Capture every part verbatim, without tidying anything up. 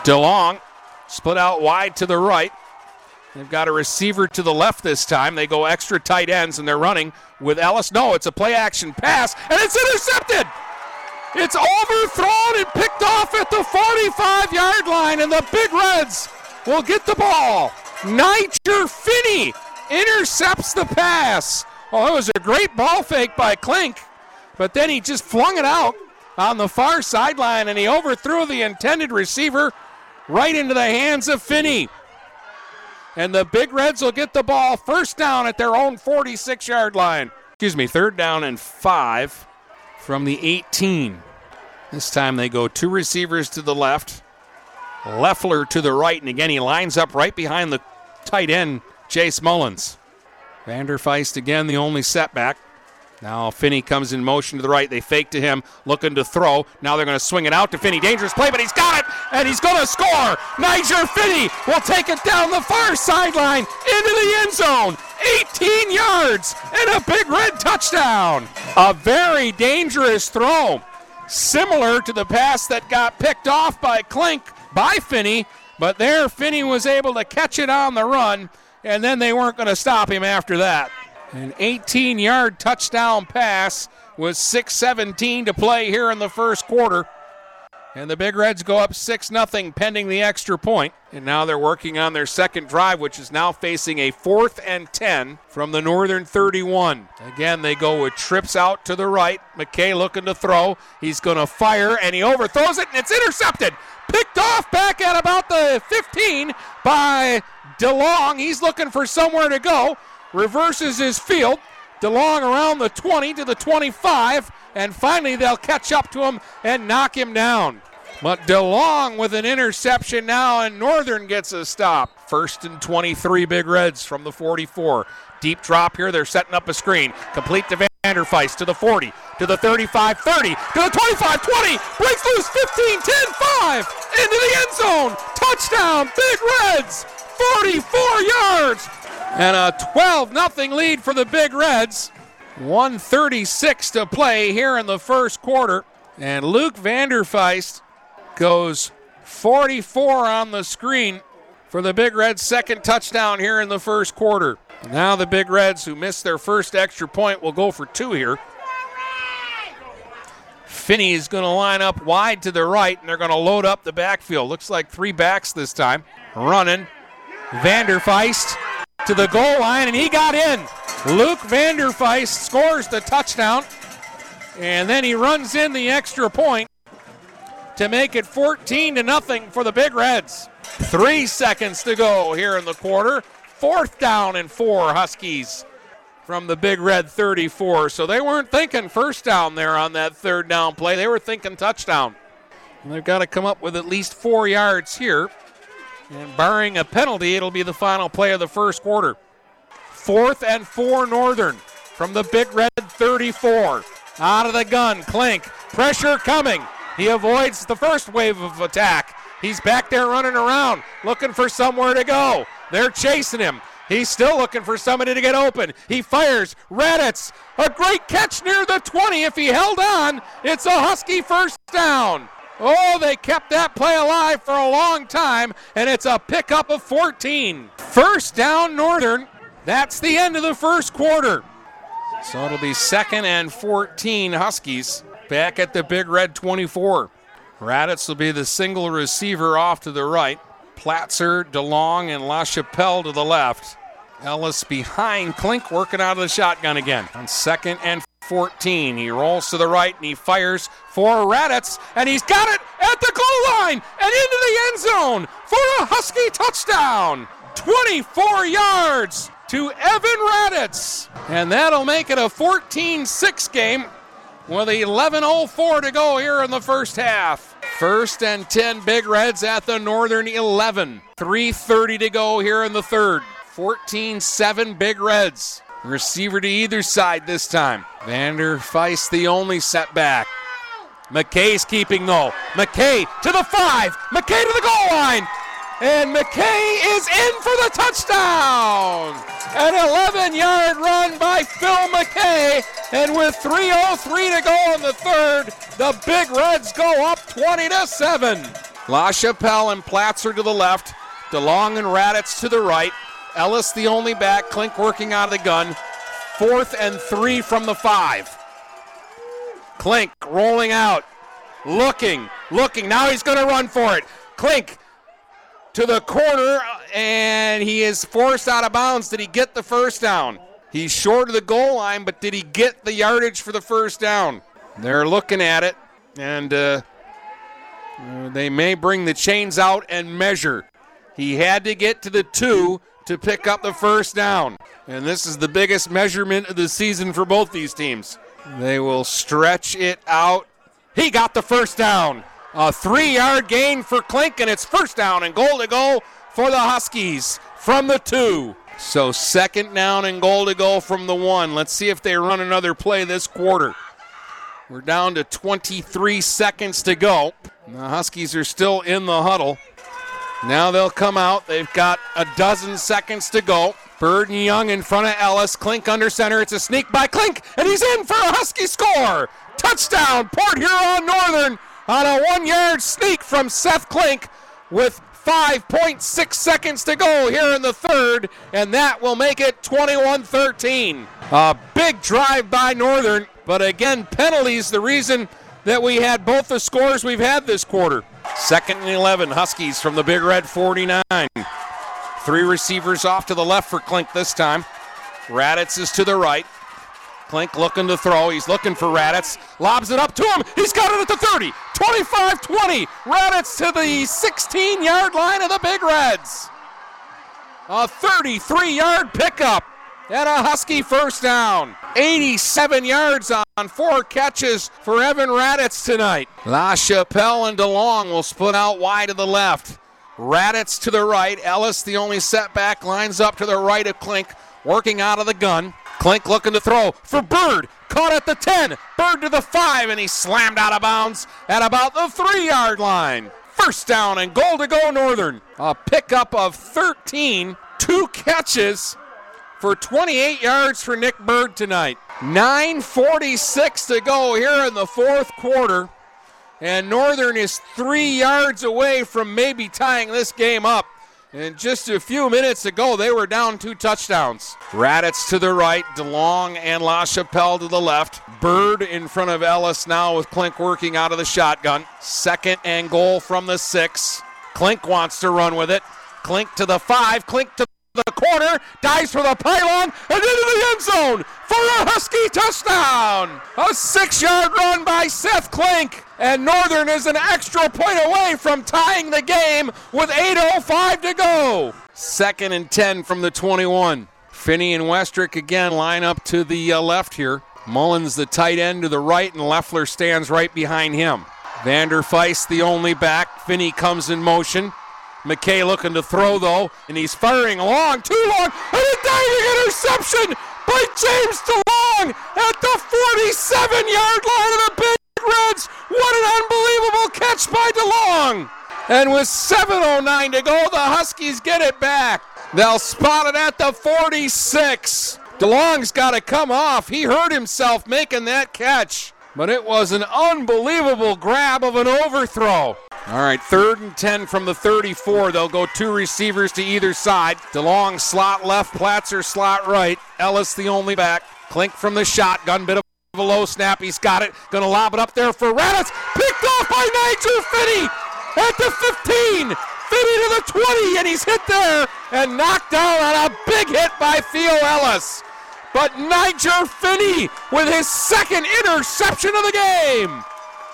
DeLong split out wide to the right. They've got a receiver to the left this time. They go extra tight ends, and they're running with Ellis. No, it's a play-action pass, and it's intercepted. It's overthrown and picked off at the forty-five-yard line, and the Big Reds will get the ball. Niger Finney intercepts the pass. Oh, it was a great ball fake by Klink, but then he just flung it out on the far sideline, and he overthrew the intended receiver right into the hands of Finney. And the Big Reds will get the ball first down at their own forty-six-yard line. Excuse me, third down and five from the eighteen. This time they go two receivers to the left, Leffler to the right, and again he lines up right behind the tight end, Chase Mullins. Vanderfeist again the only setback. Now Finney comes in motion to the right. They fake to him, looking to throw. Now they're going to swing it out to Finney. Dangerous play, but he's got it, and he's going to score. Niger Finney will take it down the far sideline into the end zone. eighteen yards and a Big Red touchdown. A very dangerous throw, similar to the pass that got picked off by Klink by Finney, but there Finney was able to catch it on the run, and then they weren't going to stop him after that. An eighteen-yard touchdown pass with six seventeen to play here in the first quarter. And the Big Reds go up six nothing pending the extra point. And now they're working on their second drive, which is now facing a fourth and ten from the Northern thirty-one. Again, they go with trips out to the right. McKay looking to throw. He's going to fire, and he overthrows it, and it's intercepted. Picked off back at about the fifteen by DeLong. He's looking for somewhere to go. Reverses his field. DeLong around the twenty to the twenty-five, and finally they'll catch up to him and knock him down. But DeLong with an interception now, and Northern gets a stop. First and twenty-three Big Reds from the forty-four. Deep drop here. They're setting up a screen. Complete to Vanderfeist to the forty, to the thirty-five, thirty, to the twenty-five, twenty. Breaks loose, fifteen, ten, five. Into the end zone. Touchdown, Big Reds. forty-four yards. And a twelve nothing lead for the Big Reds. one thirty-six to play here in the first quarter. And Luke Vanderfeist goes forty-four on the screen for the Big Reds' second touchdown here in the first quarter. Now the Big Reds, who missed their first extra point, will go for two here. Finney is going to line up wide to the right, and they're going to load up the backfield. Looks like three backs this time. Running. Vanderfeist to the goal line, and he got in. Luke Vanderfeist scores the touchdown, and then he runs in the extra point to make it fourteen to nothing for the Big Reds. Three seconds to go here in the quarter. Fourth down and four Huskies from the Big Red thirty-four. So they weren't thinking first down there on that third down play. They were thinking touchdown. And they've got to come up with at least four yards here. And barring a penalty, it'll be the final play of the first quarter. Fourth and four Northern from the Big Red thirty-four. Out of the gun, Klink. Pressure coming. He avoids the first wave of attack. He's back there running around, looking for somewhere to go. They're chasing him. He's still looking for somebody to get open. He fires. Raditz, a great catch near the twenty. If he held on, it's a Husky first down. Oh, they kept that play alive for a long time, and it's a pickup of fourteen. First down, Northern. That's the end of the first quarter. So it'll be second and fourteen Huskies back at the Big Red twenty-four. Raditz will be the single receiver off to the right. Platzer, DeLong, and LaChapelle to the left. Ellis behind Klink, working out of the shotgun again. On second and fourteen, he rolls to the right and he fires for Raditz, and he's got it at the goal line and into the end zone for a Husky touchdown. twenty-four yards to Evan Raditz, and that'll make it a fourteen six game with eleven oh four to go here in the first half. First and ten Big Reds at the Northern eleven. three thirty to go here in the third. fourteen seven Big Reds. Receiver to either side this time. Vanderfeist the only setback. McKay's keeping though. McKay to the five. McKay to the goal line. And McKay is in for the touchdown. An eleven-yard run by Phil McKay. And with three oh three to go in the third, the Big Reds go up twenty to seven. LaChapelle and Platzer to the left. DeLong and Raditz to the right. Ellis the only back. Klink working out of the gun. Fourth and three from the five. Klink rolling out. Looking, looking. Now he's going to run for it. Klink to the corner, and he is forced out of bounds. Did he get the first down? He's short of the goal line, but did he get the yardage for the first down? They're looking at it, and uh, uh, they may bring the chains out and measure. He had to get to the two to pick up the first down, and this is the biggest measurement of the season for both these teams. They will stretch it out. He got the first down. A three-yard gain for Klink, and it's first down and goal to go for the Huskies from the two. So second down and goal to go from the one. Let's see if they run another play this quarter. We're down to twenty-three seconds to go. The Huskies are still in the huddle. Now they'll come out. They've got a dozen seconds to go. Bird and Young in front of Ellis. Klink under center. It's a sneak by Klink, and he's in for a Husky score. Touchdown, Port Huron Northern on a one-yard sneak from Seth Klink with five point six seconds to go here in the third, and that will make it twenty-one thirteen. A big drive by Northern, but again, penalties the reason that we had both the scores we've had this quarter. Second and eleven, Huskies from the Big Red forty-nine. Three receivers off to the left for Klink this time. Raditz is to the right. Klink looking to throw. He's looking for Raditz. Lobs it up to him. He's got it at the thirty. twenty-five twenty. Raditz to the sixteen-yard line of the Big Reds. A thirty-three-yard pickup and a Husky first down. eighty-seven yards on four catches for Evan Raditz tonight. LaChapelle and DeLong will split out wide to the left. Raditz to the right. Ellis, the only setback, lines up to the right of Klink, working out of the gun. Klink looking to throw for Bird. Caught at the ten. Bird to the five, and he slammed out of bounds at about the three-yard line. First down and goal to go Northern. A pickup of thirteen. Two catches for twenty-eight yards for Nick Bird tonight. nine forty-six to go here in the fourth quarter. And Northern is three yards away from maybe tying this game up. And just a few minutes ago, they were down two touchdowns. Raditz to the right, DeLong and LaChapelle to the left. Bird in front of Ellis now with Klink working out of the shotgun. Second and goal from the six. Klink wants to run with it. Klink to the five, Klink to the corner, dives for the pylon, and into the end zone for a Husky touchdown. A six-yard run by Seth Klink, and Northern is an extra point away from tying the game with eight oh five to go. Second and ten from the twenty-one. Finney and Westrick again line up to the uh, left here. Mullins the tight end to the right, and Leffler stands right behind him. Vander Feist the only back. Finney comes in motion. McKay looking to throw, though, and he's firing long, too long, and a diving interception by James DeLong at the forty-seven-yard line of the Big Reds. What an unbelievable catch by DeLong. And with seven oh nine to go, the Huskies get it back. They'll spot it at the forty-six. DeLong's got to come off. He hurt himself making that catch. But it was an unbelievable grab of an overthrow. All right, third and ten from the thirty-four. They'll go two receivers to either side. DeLong slot left, Platzer slot right. Ellis the only back. Klink from the shotgun, bit of a low snap. He's got it. Going to lob it up there for Raditz. Picked off by Nigel Finney at the fifteen. Finney to the twenty, and he's hit there and knocked down on a big hit by Theo Ellis. But Niger Finney with his second interception of the game.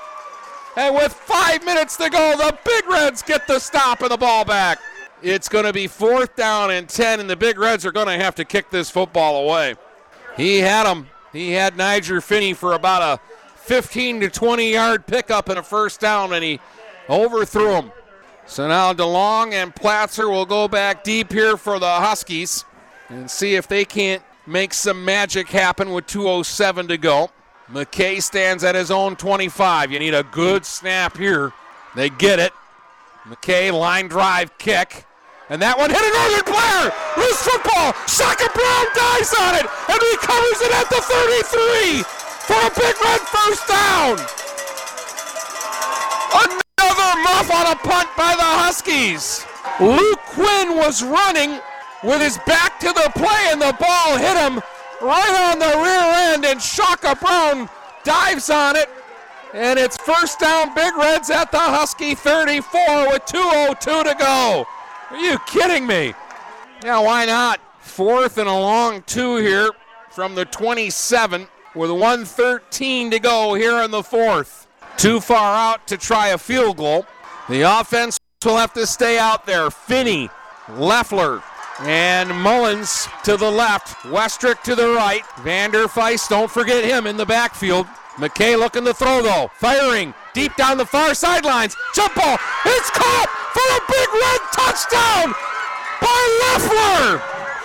And with five minutes to go, the Big Reds get the stop and the ball back. It's going to be fourth down and ten, and the Big Reds are going to have to kick this football away. He had him. He had Niger Finney for about a fifteen to twenty-yard pickup and a first down, and he overthrew him. So now DeLong and Platzer will go back deep here for the Huskies and see if they can't make some magic happen with two oh seven to go. McKay stands at his own twenty-five. You need a good snap here. They get it. McKay line drive kick. And that one hit a Northern player. Loose football. Shaka Brown dives on it. And he covers it at the thirty-three for a Big Red first down. Another muff on a punt by the Huskies. Luke Quinn was running with his back to the play, and the ball hit him right on the rear end, and Shaka Brown dives on it, and it's first down, Big Reds at the Husky thirty-four with two oh two to go. Are you kidding me? Yeah, why not? Fourth and a long two here from the twenty-seven with one thirteen to go here in the fourth. Too far out to try a field goal. The offense will have to stay out there. Finney, Leffler, and Mullins to the left. Westrick to the right. Vander Feist, don't forget him in the backfield. McKay looking to throw though. Firing deep down the far sidelines. Jump ball. It's caught for a Big Red touchdown by Leffler.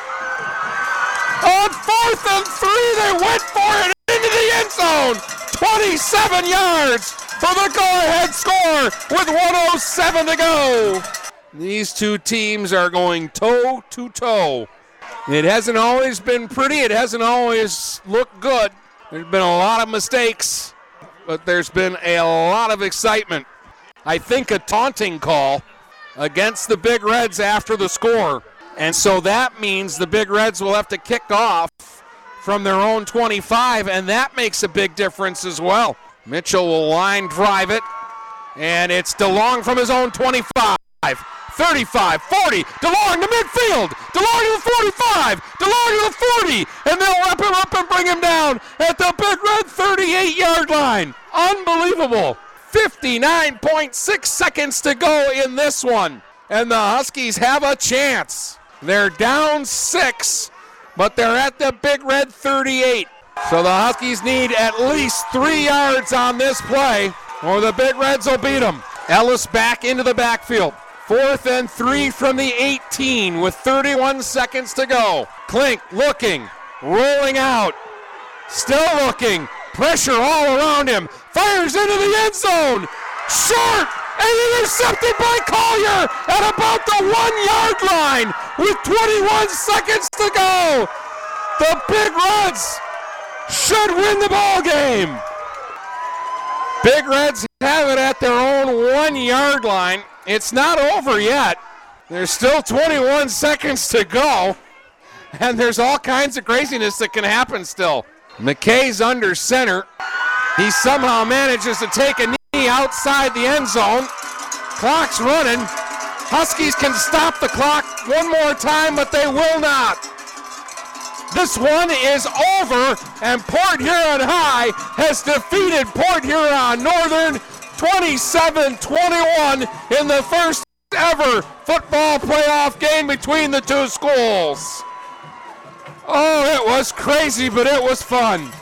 On fourth and three, they went for it into the end zone. twenty-seven yards for the go-ahead score with one oh seven to go. These two teams are going toe to toe. It hasn't always been pretty. It hasn't always looked good. There's been a lot of mistakes, but there's been a lot of excitement. I think a taunting call against the Big Reds after the score. And so that means the Big Reds will have to kick off from their own twenty-five, and that makes a big difference as well. Mitchell will line drive it, and it's DeLong from his own twenty-five. thirty-five, forty, DeLong to midfield, DeLong to the forty-five, DeLong to the forty, and they'll wrap him up and bring him down at the Big Red thirty-eight-yard line. Unbelievable. fifty-nine point six seconds to go in this one, and the Huskies have a chance. They're down six, but they're at the Big Red thirty-eight. So the Huskies need at least three yards on this play, or the Big Reds will beat them. Ellis back into the backfield. Fourth and three from the eighteen with thirty-one seconds to go. Klink looking, rolling out, still looking, pressure all around him, fires into the end zone, short, and intercepted by Collier at about the one-yard line with twenty-one seconds to go. The Big Reds should win the ball game. Big Reds have it at their own one-yard line. It's not over yet. There's still twenty-one seconds to go, and there's all kinds of craziness that can happen still. McKay's under center. He somehow manages to take a knee outside the end zone. Clock's running. Huskies can stop the clock one more time, but they will not. This one is over, and Port Huron High has defeated Port Huron Northern twenty-seven twenty-one in the first ever football playoff game between the two schools. Oh, it was crazy, but it was fun.